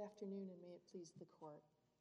afternoon, and may it please the court.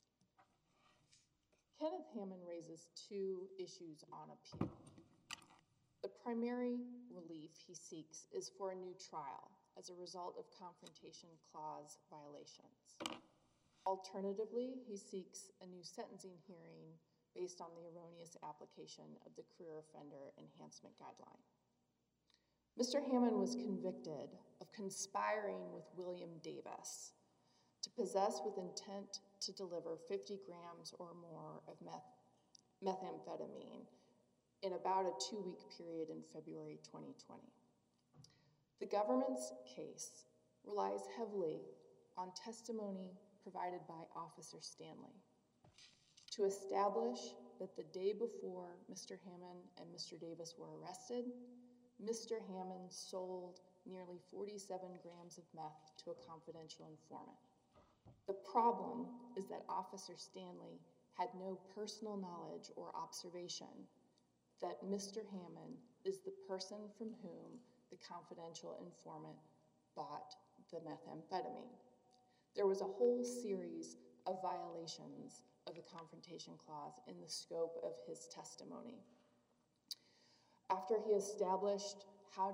Kenneth Hammond raises two issues on appeal. The primary relief he seeks is for a new trial as a result of Confrontation Clause violations. Alternatively, he seeks a new sentencing hearing based on the erroneous application of the Career Offender Enhancement Guideline. Mr. Hammond was convicted of conspiring with William Davis to possess with intent to deliver 50 grams or more of methamphetamine in about a 2-week period in February 2020. The government's case relies heavily on testimony provided by Officer Stanley to establish that the day before Mr. Hammond and Mr. Davis were arrested, Mr. Hammond sold nearly 47 grams of meth to a confidential informant. The problem is that Officer Stanley had no personal knowledge or observation that Mr. Hammond is the person from whom the confidential informant bought the methamphetamine. There was a whole series of violations of the Confrontation Clause in the scope of his testimony. After he established how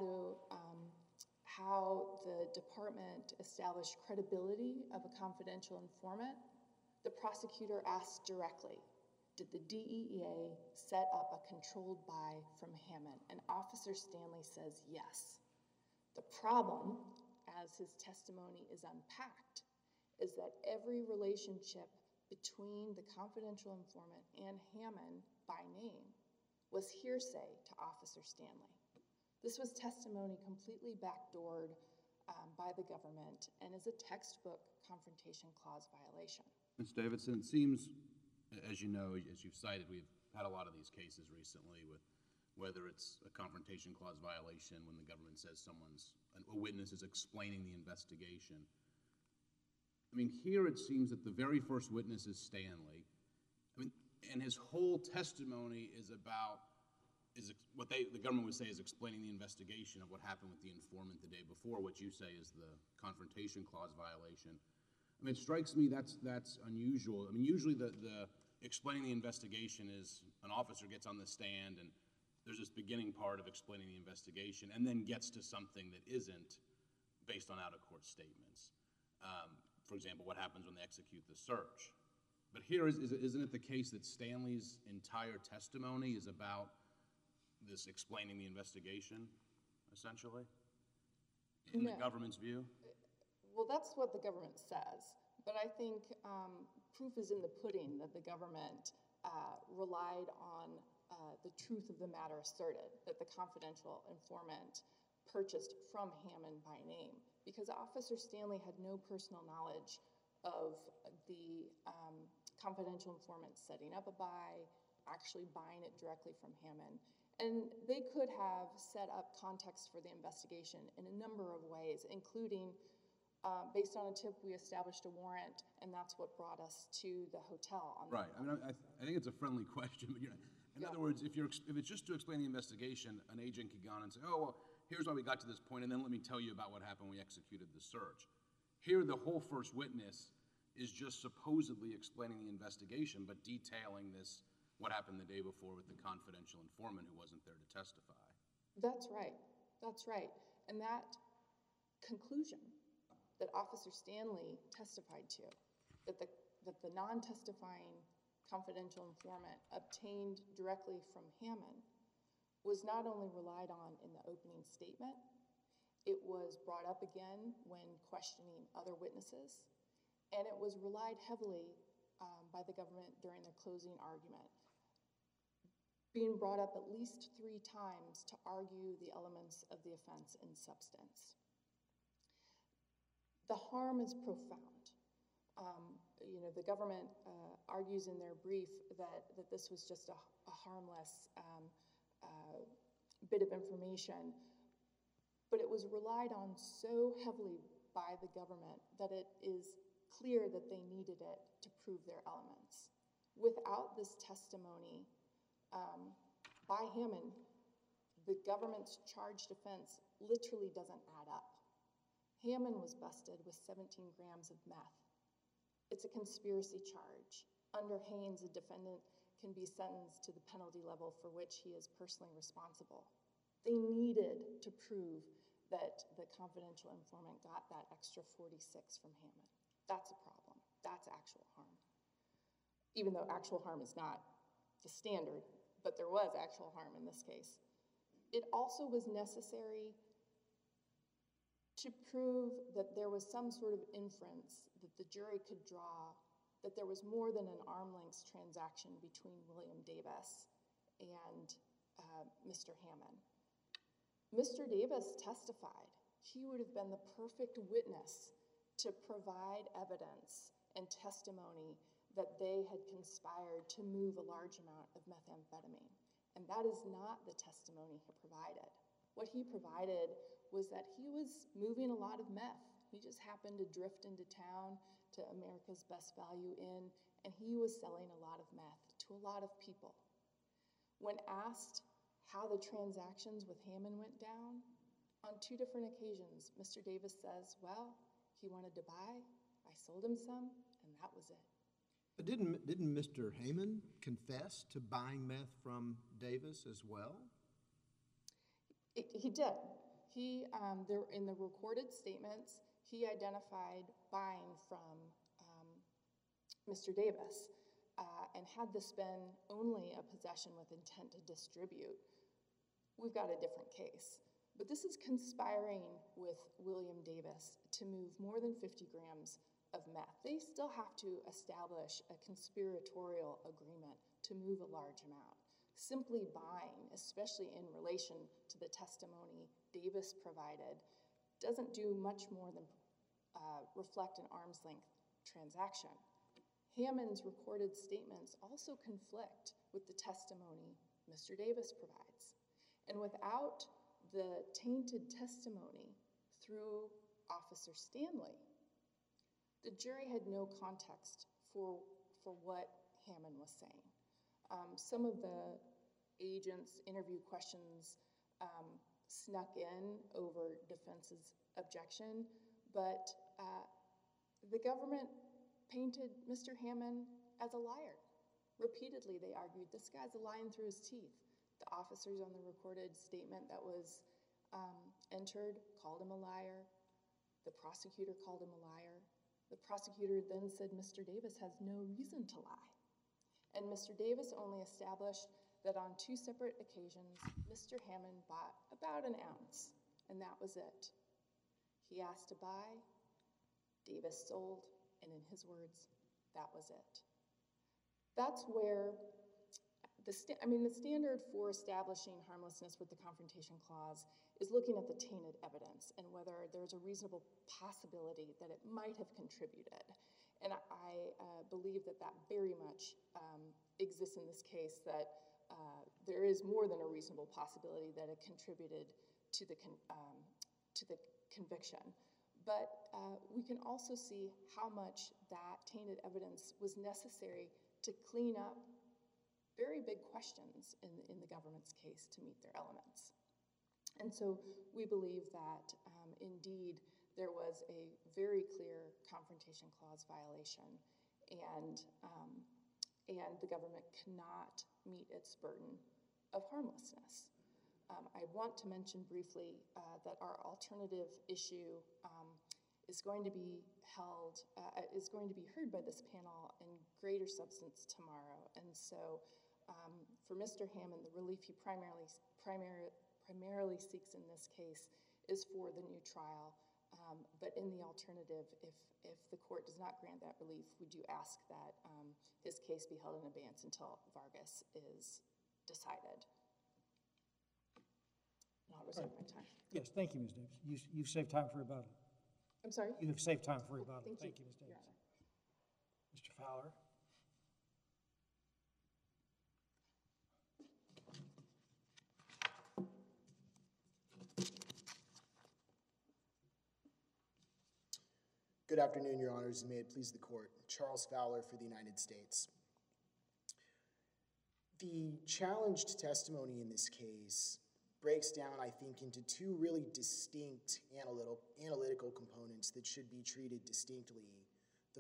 the department established credibility of a confidential informant, the prosecutor asked directly, did the DEA set up a controlled buy from Hammond? And Officer Stanley says yes. The problem, as his testimony is unpacked, is that every relationship between the confidential informant and Hammond by name was hearsay to Officer Stanley. This was testimony completely backdoored by the government and is a textbook Confrontation Clause violation. Ms. Davidson, it seems, as you know, as you've cited, we've had a lot of these cases recently with whether it's a Confrontation Clause violation when the government says a witness is explaining the investigation. I mean, here it seems that the very first witness is Stanley. I mean, and his whole testimony is about what the government would say is explaining the investigation of what happened with the informant the day before, what you say is the Confrontation Clause violation. I mean, it strikes me that's unusual. I mean, usually the explaining the investigation is an officer gets on the stand and there's this beginning part of explaining the investigation and then gets to something that isn't based on out-of-court statements. For example, what happens when they execute the search. But here, isn't it the case that Stanley's entire testimony is about this explaining the investigation, essentially, in the government's view? Well, that's what the government says. But I think proof is in the pudding that the government relied on the truth of the matter asserted, that the confidential informant purchased from Hammond by name, because Officer Stanley had no personal knowledge of the confidential informant setting up a buy, actually buying it directly from Hammond. And they could have set up context for the investigation in a number of ways, including based on a tip, we established a warrant, and that's what brought us to the hotel. Right. I mean, I think it's a friendly question, but in other words, if it's just to explain the investigation, an agent could go on and say, oh, well, here's how we got to this point, and then let me tell you about what happened when we executed the search. Here, the whole first witness is just supposedly explaining the investigation, but detailing what happened the day before with the confidential informant who wasn't there to testify. That's right. That's right. And that conclusion that Officer Stanley testified to, that the non-testifying confidential informant obtained directly from Hammond, was not only relied on in the opening statement, it was brought up again when questioning other witnesses, and it was relied heavily by the government during the closing argument, being brought up at least 3 times to argue the elements of the offense in substance. The harm is profound. The government argues in their brief that this was just a harmless bit of information, but it was relied on so heavily by the government that it is clear that they needed it to prove their elements. Without this testimony by Hammond, the government's charged offense literally doesn't add up. Hammond was busted with 17 grams of meth. It's a conspiracy charge. Under Haynes, a defendant can be sentenced to the penalty level for which he is personally responsible. They needed to prove that the confidential informant got that extra 46 from Hammond. That's a problem. That's actual harm. Even though actual harm is not the standard, but there was actual harm in this case. It also was necessary to prove that there was some sort of inference that the jury could draw that there was more than an arm's-length transaction between William Davis and Mr. Hammond. Mr. Davis testified. He would have been the perfect witness to provide evidence and testimony that they had conspired to move a large amount of methamphetamine. And that is not the testimony he provided. What he provided was that he was moving a lot of meth. He just happened to drift into town to America's Best Value Inn, and he was selling a lot of meth to a lot of people. When asked how the transactions with Hammond went down, on 2 different occasions, Mr. Davis says, well, he wanted to buy, I sold him some, and that was it. But didn't Mr. Hammond confess to buying meth from Davis as well? He did. He, in the recorded statements, he identified buying from Mr. Davis. And had this been only a possession with intent to distribute, we've got a different case. But this is conspiring with William Davis to move more than 50 grams of meth. They still have to establish a conspiratorial agreement to move a large amount. Simply buying, especially in relation to the testimony Davis provided, doesn't do much more than reflect an arm's-length transaction. Hammond's recorded statements also conflict with the testimony Mr. Davis provides. And without the tainted testimony through Officer Stanley, the jury had no context for what Hammond was saying. Some of the agents' interview questions snuck in over defense's objection, but the government painted Mr. Hammond as a liar. Repeatedly, they argued, this guy's lying through his teeth. The officers on the recorded statement that was entered called him a liar. The prosecutor called him a liar. The prosecutor then said Mr. Davis has no reason to lie. And Mr. Davis only established that on 2 separate occasions, Mr. Hammond bought about an ounce, and that was it. He asked to buy, Davis sold, and in his words, that was it. That's where the standard for establishing harmlessness with the Confrontation Clause is looking at the tainted evidence and whether there's a reasonable possibility that it might have contributed. And I believe that very much exists in this case, that there is more than a reasonable possibility that it contributed to the conviction. But we can also see how much that tainted evidence was necessary to clean up very big questions in the government's case to meet their elements. And so we believe that indeed there was a very clear Confrontation Clause violation, and the government cannot meet its burden of harmlessness. I want to mention briefly that our alternative issue is going to be heard by this panel in greater substance tomorrow. And so for Mr. Hammond, the relief he primarily seeks in this case is for the new trial. But in the alternative, if the court does not grant that relief, we do ask that his case be held in abeyance until Vargas is decided. And I'll reserve my time. Yes, thank you, Ms. Davis. You've saved time for rebuttal. I'm sorry? You have saved time for rebuttal. Thank you, Ms. Your Davis. Honor. Mr. Fowler. Good afternoon, Your Honors, and may it please the Court. Charles Fowler for the United States. The challenged testimony in this case breaks down, I think, into 2 really distinct analytical components that should be treated distinctly. The first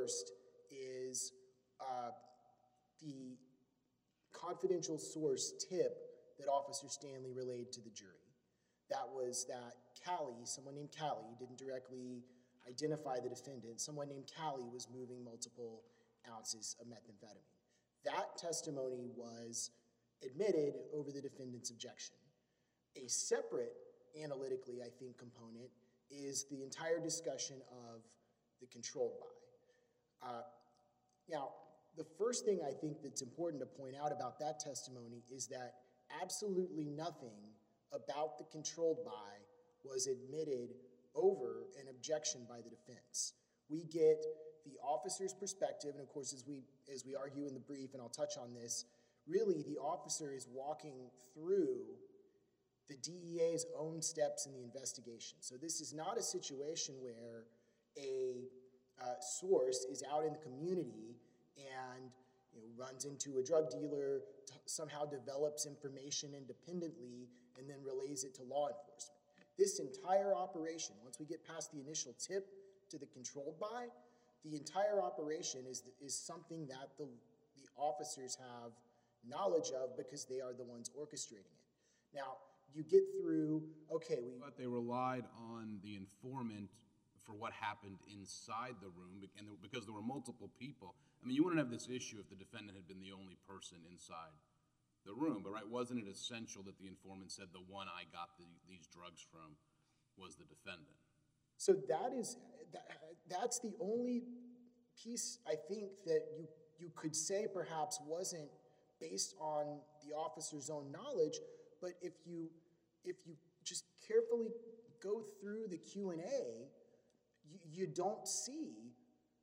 first is the confidential source tip that Officer Stanley relayed to the jury. That was that Callie, someone named Callie, didn't directly identify the defendant. Someone named Callie was moving multiple ounces of methamphetamine. That testimony was admitted over the defendant's objection. A separate, analytically, I think, component is the entire discussion of the controlled buy. Now, the first thing I think that's important to point out about that testimony is that absolutely nothing about the controlled buy was admitted over an objection by the defense. We get the officer's perspective, and of course, as we argue in the brief, and I'll touch on this, really the officer is walking through the DEA's own steps in the investigation. So this is not a situation where a source is out in the community and runs into a drug dealer, somehow develops information independently, and then relays it to law enforcement. This entire operation, once we get past the initial tip to the controlled buy, the entire operation is something that the officers have knowledge of because they are the ones orchestrating it. Now, you get through, okay, But they relied on the informant for what happened inside the room, and because there were multiple people. I mean, you wouldn't have this issue if the defendant had been the only person inside the room, but right, wasn't it essential that the informant said the one I got these drugs from was the defendant? So that's the only piece I think that you could say perhaps wasn't based on the officer's own knowledge, but if you just carefully go through the Q&A, you don't see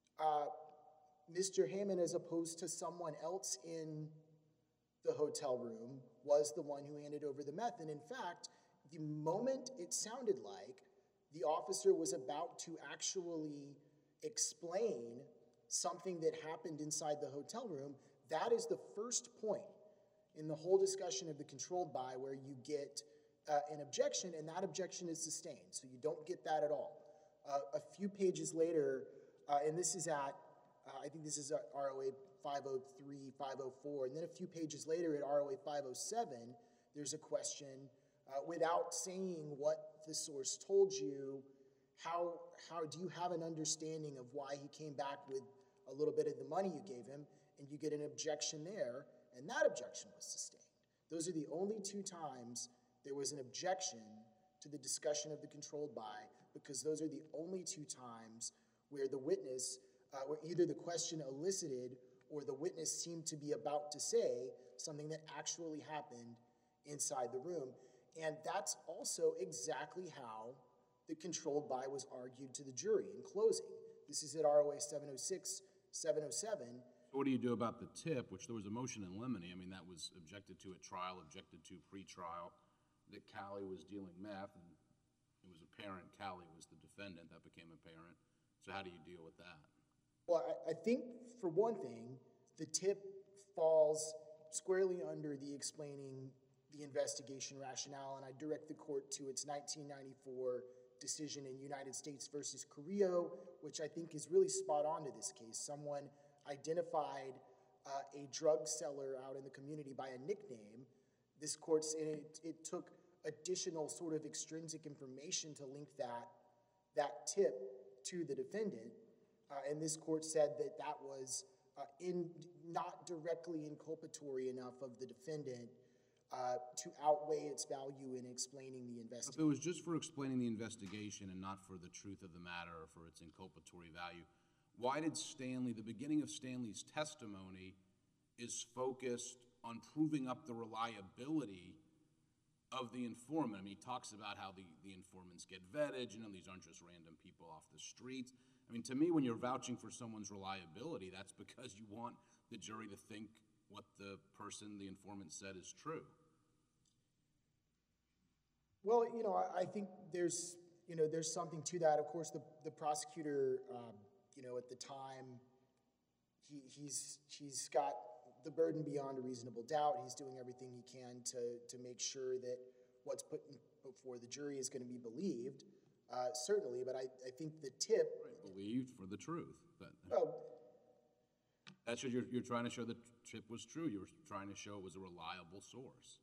Mr. Hammond, as opposed to someone else in the hotel room, was the one who handed over the meth. And in fact, the moment it sounded like the officer was about to actually explain something that happened inside the hotel room, that is the first point in the whole discussion of the controlled buy where you get an objection, and that objection is sustained. So you don't get that at all. A few pages later, and this is at, I think this is at ROA 503, 504, and then a few pages later at ROA 507, there's a question, without saying what the source told you, how do you have an understanding of why he came back with a little bit of the money you gave him, and you get an objection there, and that objection was sustained. Those are the only two times there was an objection to the discussion of the controlled buy, because those are the only two times where the witness, where either the question elicited or the witness seemed to be about to say something that actually happened inside the room. And that's also exactly how the controlled buy was argued to the jury in closing. This is at ROA 706, 707. What do you do about the tip, which there was a motion in limine? I mean, that was objected to at trial, objected to pre-trial, that Callie was dealing meth, and it was apparent Callie was the defendant. That became apparent. So how do you deal with that? Well, I think, for one thing, the tip falls squarely under the explaining the investigation rationale, and I direct the court to its 1994 decision in United States versus Carrillo, which I think is really spot on to this case. Someone identified a drug seller out in the community by a nickname. This court said it took additional sort of extrinsic information to link that tip to the defendant, and this court said that that was not directly inculpatory enough of the defendant to outweigh its value in explaining the investigation. If it was just for explaining the investigation and not for the truth of the matter or for its inculpatory value, why did Stanley, the beginning of Stanley's testimony is focused on proving up the reliability of the informant? I mean, he talks about how the informants get vetted, these aren't just random people off the streets. I mean, to me, when you're vouching for someone's reliability, that's because you want the jury to think what the person, the informant, said is true. Well, I think there's something to that. Of course, the prosecutor, at the time, he's got the burden beyond a reasonable doubt. He's doing everything he can to make sure that what's put before the jury is going to be believed, certainly. But I think the tip... Right, believed for the truth. That's what you're trying to show the tip was true. You were trying to show it was a reliable source.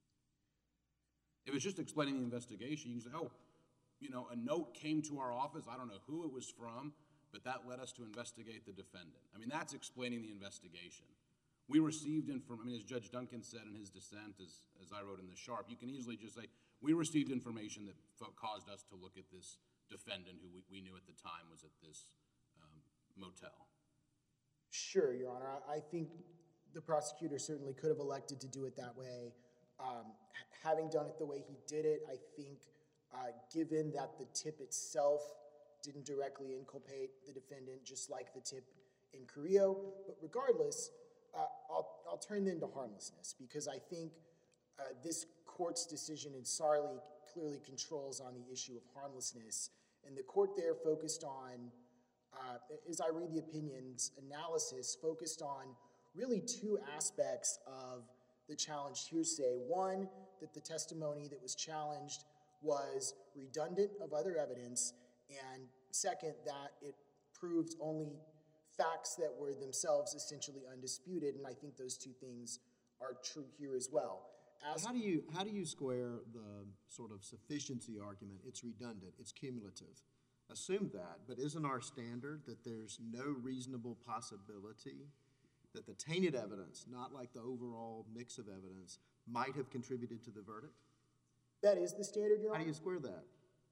If it's just explaining the investigation, you can say, oh, you know, a note came to our office. I don't know who it was from, but that led us to investigate the defendant. I mean, that's explaining the investigation. We received information, I mean, as Judge Duncan said in his dissent, as I wrote in the Sharp, you can easily just say, we received information that caused us to look at this defendant who we knew at the time was at this motel. Sure, Your Honor. I think the prosecutor certainly could have elected to do it that way. Having done it the way he did it, I think, given that the tip itself didn't directly inculpate the defendant, just like the tip in Carrillo, but regardless, I'll turn then to harmlessness, because I think this court's decision in Sarli clearly controls on the issue of harmlessness, and the court there focused on, as I read the opinion's analysis, focused on really two aspects of the challenged hearsay. One, that the testimony that was challenged was redundant of other evidence, and second, that it proved only facts that were themselves essentially undisputed, and I think those two things are true here as well. How do you square the sort of sufficiency argument? It's redundant, it's cumulative. Assume that, but isn't our standard that there's no reasonable possibility that the tainted evidence, not like the overall mix of evidence, might have contributed to the verdict? That is the standard, Your Honor. How do you square that?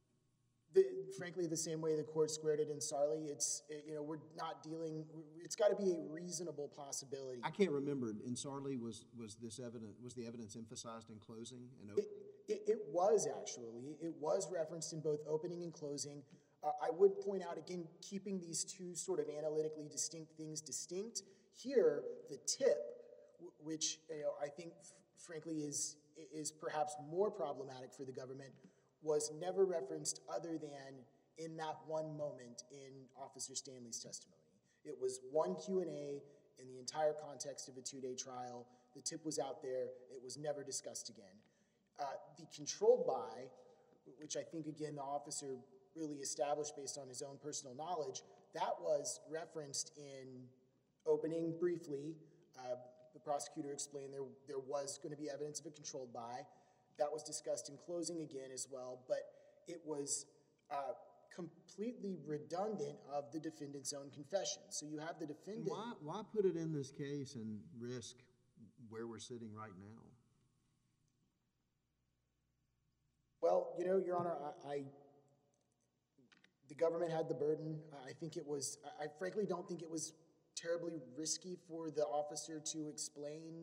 Frankly, the same way the court squared it in Sarli. We're not dealing, it's got to be a reasonable possibility. I can't remember, in Sarli, was the evidence emphasized in closing and opening? It was actually. It was referenced in both opening and closing. I would point out, again, keeping these two sort of analytically distinct things distinct, here, the tip, which I think, frankly, is perhaps more problematic for the government, was never referenced other than in that one moment in Officer Stanley's testimony. It was one Q&A in the entire context of a two-day trial. The tip was out there. It was never discussed again. The controlled by, which I think, again, the officer really established based on his own personal knowledge, that was referenced in opening briefly. The prosecutor explained there was going to be evidence of a controlled by. That was discussed in closing again as well, but it was completely redundant of the defendant's own confession. So you have the defendant... Why put it in this case and risk where we're sitting right now? Well, Your Honor, the government had the burden. I frankly don't think it was terribly risky for the officer to explain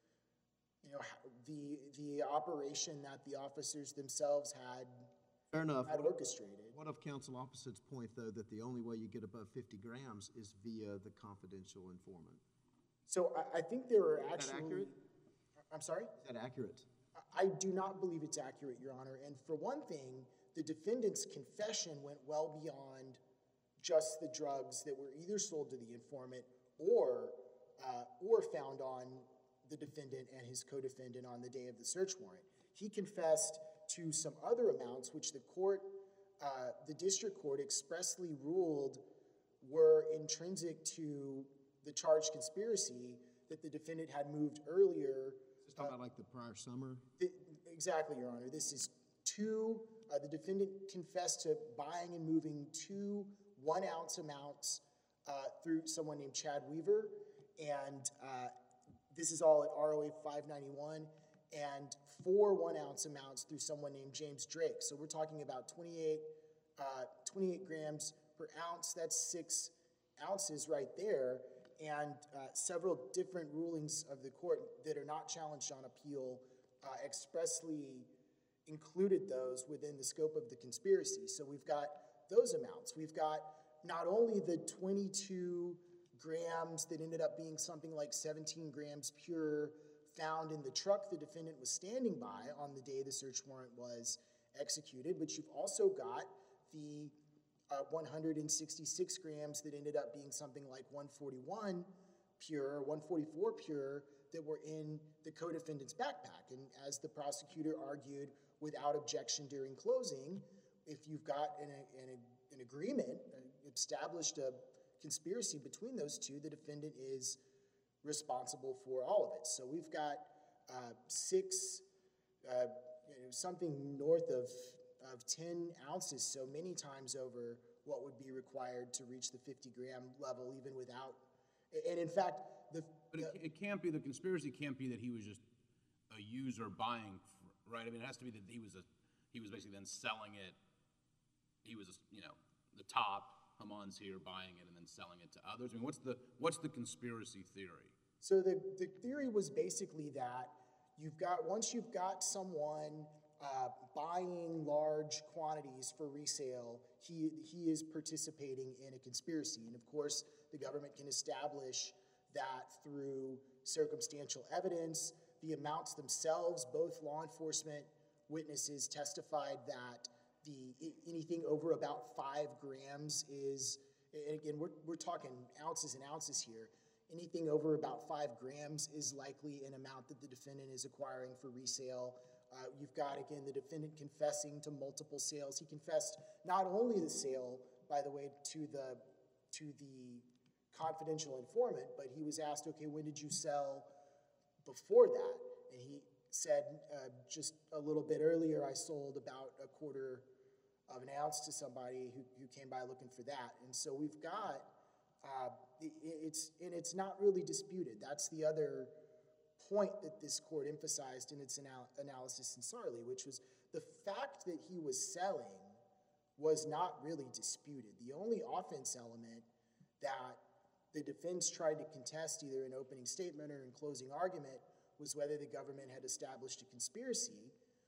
the operation that the officers themselves had Fair enough. Had orchestrated. What of counsel opposite's point, though, that the only way you get above 50 grams is via the confidential informant? So I think there are actually... Is that accurate? I'm sorry? Is that accurate? I do not believe it's accurate, Your Honor. And for one thing, the defendant's confession went well beyond just the drugs that were either sold to the informant or found on the defendant and his co-defendant on the day of the search warrant. He confessed to some other amounts which the district court expressly ruled were intrinsic to the charged conspiracy that the defendant had moved earlier. Just talking about like the prior summer? Exactly, Your Honor. This is the defendant confessed to buying and moving 2 1-ounce amounts through someone named Chad Weaver, and this is all at ROA 591, and 4 1-ounce amounts through someone named James Drake. So we're talking about 28 grams per ounce. That's 6 ounces right there, and several different rulings of the court that are not challenged on appeal expressly included those within the scope of the conspiracy. So we've got those amounts. We've got not only the 22 grams that ended up being something like 17 grams pure found in the truck the defendant was standing by on the day the search warrant was executed, but you've also got the 166 grams that ended up being something like 141 pure, 144 pure, that were in the co-defendant's backpack. And as the prosecutor argued without objection during closing, if you've got an agreement, established a conspiracy between those two, the defendant is responsible for all of it. So we've got something north of 10 ounces, so many times over what would be required to reach the 50-gram level, even without. And in fact, it can't be, the conspiracy can't be that he was just a user buying, right? I mean, it has to be that he was basically then selling it. He was, the top, Haman's here buying it and then selling it to others. I mean, what's the conspiracy theory? So the theory was basically that once you've got someone buying large quantities for resale, he is participating in a conspiracy. And of course, the government can establish that through circumstantial evidence. The amounts themselves, both law enforcement witnesses testified that anything over about 5 grams is, and again, we're talking ounces and ounces here. Anything over about 5 grams is likely an amount that the defendant is acquiring for resale. You've got, again, the defendant confessing to multiple sales. He confessed not only the sale, by the way, to the confidential informant, but he was asked, okay, when did you sell before that? And he said, just a little bit earlier, I sold about 1/4 of an ounce to somebody who came by looking for that. And so we've got, it's not really disputed. That's the other point that this court emphasized in its analysis in Sarli, which was the fact that he was selling was not really disputed. The only offense element that the defense tried to contest, either in opening statement or in closing argument, was whether the government had established a conspiracy.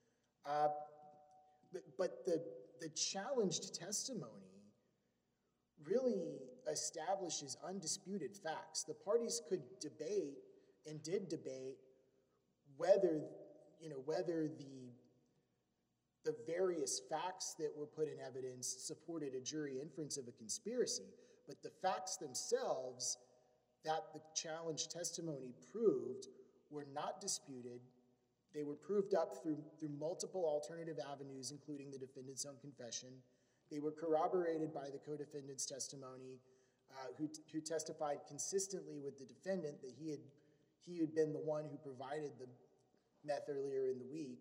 But the challenged testimony really establishes undisputed facts. The parties could debate and did debate whether the various facts that were put in evidence supported a jury inference of a conspiracy. But the facts themselves that the challenged testimony proved were not disputed. They were proved up through multiple alternative avenues, including the defendant's own confession. They were corroborated by the co-defendant's testimony, who testified consistently with the defendant that he had been the one who provided the meth earlier in the week.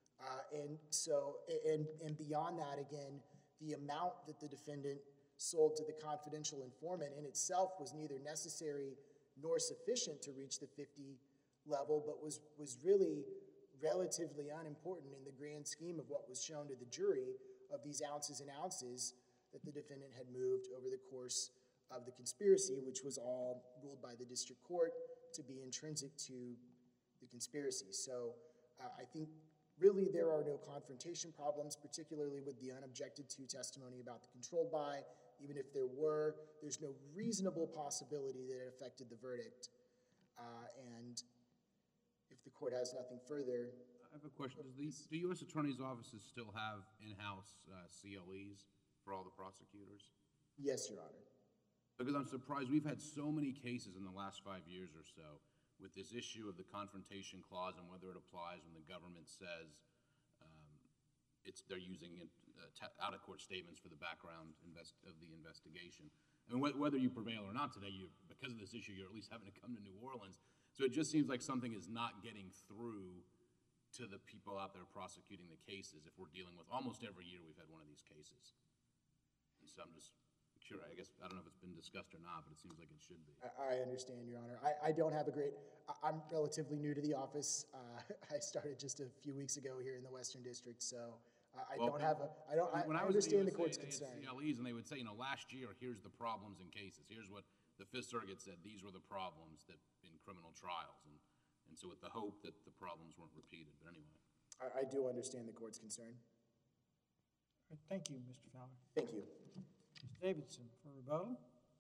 And beyond that, again, the amount that the defendant sold to the confidential informant in itself was neither necessary nor sufficient to reach the 50 level, but was really relatively unimportant in the grand scheme of what was shown to the jury of these ounces and ounces that the defendant had moved over the course of the conspiracy, which was all ruled by the district court to be intrinsic to the conspiracy. So I think really there are no confrontation problems, particularly with the unobjected to testimony about the controlled buy. Even if there were, there's no reasonable possibility that it affected the verdict. And if the court has nothing further. I have a question. Does the U.S. Attorney's offices still have in-house CLEs for all the prosecutors? Yes, Your Honor. Because I'm surprised. We've had so many cases in the last 5 years or so with this issue of the confrontation clause and whether it applies when the government says they're using out-of-court statements for the background of the investigation. I mean, whether you prevail or not today, because of this issue, you're at least having to come to New Orleans. So it just seems like something is not getting through to the people out there prosecuting the cases if we're dealing with almost every year we've had one of these cases. And so I'm just curious. I guess, I don't know if it's been discussed or not, but it seems like it should be. I understand, Your Honor. I don't have I'm relatively new to the office. I started just a few weeks ago here in the Western District, so I understand the court's concern. CLEs, and they would say, last year, here's the problems in cases. Here's what the Fifth Circuit said. These were the problems that in criminal trials. And so with the hope that the problems weren't repeated. But anyway. I do understand the court's concern. All right, thank you, Mr. Fowler. Thank you. Mr. Davidson for rebuttal.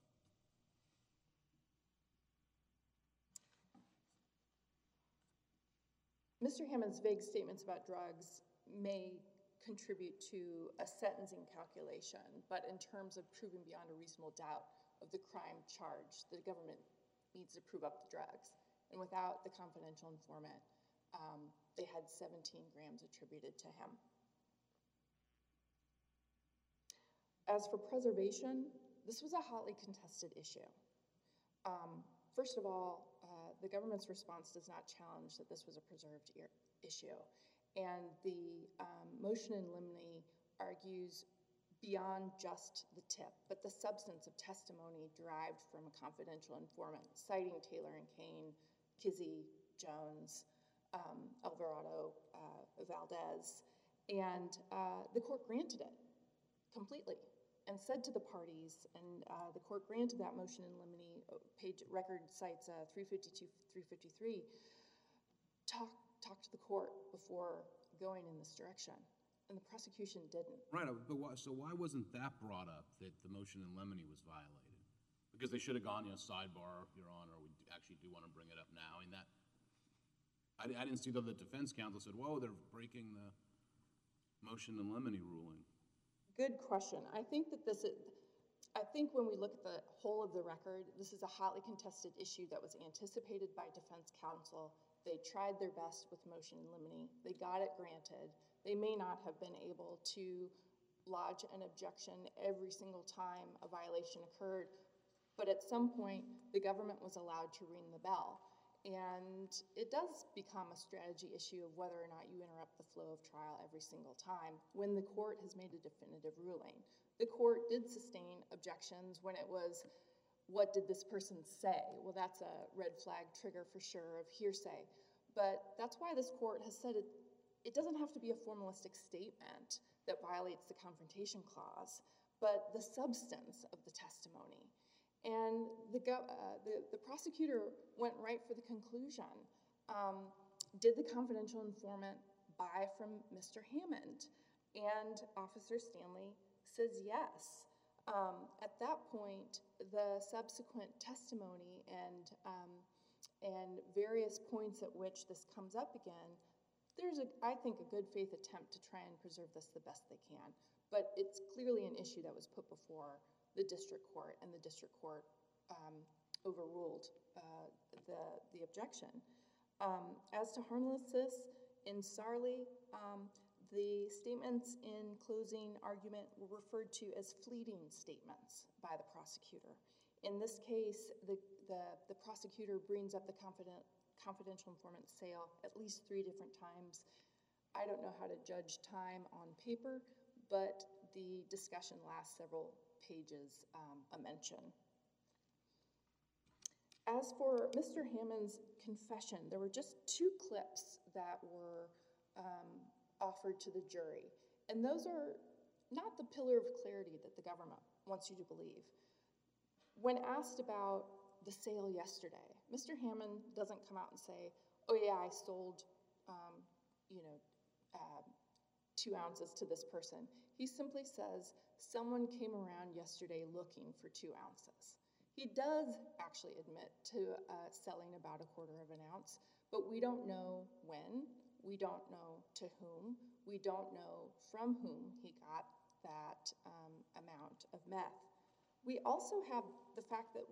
Mr. Hammond's vague statements about drugs may contribute to a sentencing calculation, but in terms of proving beyond a reasonable doubt of the crime charged, the government needs to prove up the drugs. And without the confidential informant, they had 17 grams attributed to him. As for preservation, This was a hotly contested issue. First of all, the government's response does not challenge that this was a preserved issue. And the motion in limine argues beyond just the tip, but the substance of testimony derived from a confidential informant, citing Taylor and Kane, Kizzy, Jones, Alvarado, Valdez, and the court granted it completely and said to the parties, and the court granted that motion in limine, page record cites 352, 353, talk to the court before going in this direction, and the prosecution didn't. Right, but so why wasn't that brought up, that the motion in limine was violated? Because they should have gone, sidebar, Your Honor, we actually do want to bring it up now, and that, I didn't see that the defense counsel said, whoa, they're breaking the motion in limine ruling. Good question. I think when we look at the whole of the record, this is a hotly contested issue that was anticipated by defense counsel. They tried their best with motion in limine. They got it granted. They may not have been able to lodge an objection every single time a violation occurred, but at some point, the government was allowed to ring the bell. And it does become a strategy issue of whether or not you interrupt the flow of trial every single time when the court has made a definitive ruling. The court did sustain objections when it was, what did this person say? Well, that's a red flag trigger for sure of hearsay. But that's why this court has said it doesn't have to be a formalistic statement that violates the Confrontation Clause, but the substance of the testimony. And the prosecutor went right for the conclusion. Did the confidential informant buy from Mr. Hammond? And Officer Stanley says yes. At that point, the subsequent testimony and various points at which this comes up again, there's, I think, a good faith attempt to try and preserve this the best they can. But it's clearly an issue that was put before the district court, and the district court overruled the objection. As to harmlessness, in Sarli, the statements in closing argument were referred to as fleeting statements by the prosecutor. In this case, the prosecutor brings up the confidential informant sale at least 3 different times. I don't know how to judge time on paper, but the discussion lasts several pages a mention. As for Mr. Hammond's confession, there were just 2 clips that were offered to the jury. And those are not the pillar of clarity that the government wants you to believe. When asked about the sale yesterday, Mr. Hammond doesn't come out and say, oh yeah, I sold 2 ounces to this person. He simply says, someone came around yesterday looking for 2 ounces. He does actually admit to selling about 1/4 ounce, but we don't know when, we don't know to whom, we don't know from whom he got that amount of meth. We also have the fact that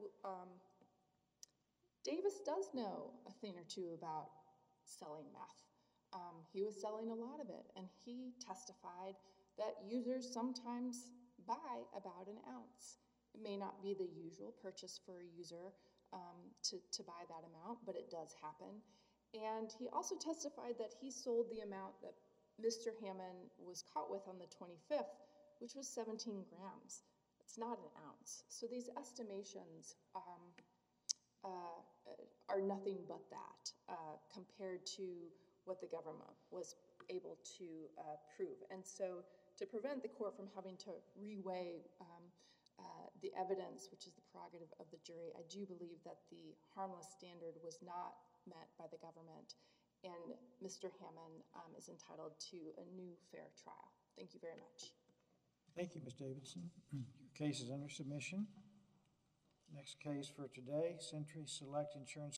Davis does know a thing or two about selling meth. He was selling a lot of it, and he testified that users sometimes buy about 1 ounce. It may not be the usual purchase for a user to buy that amount, but it does happen. And he also testified that he sold the amount that Mr. Hammond was caught with on the 25th, which was 17 grams. It's not 1 ounce. So these estimations are nothing but that compared to what the government was able to prove. And so to prevent the court from having to reweigh the evidence, which is the prerogative of the jury, I do believe that the harmless standard was not met by the government, and Mr. Hammond is entitled to a new fair trial. Thank you very much. Thank you, Ms. Davidson. Your case is under submission. Next case for today, Century Select Insurance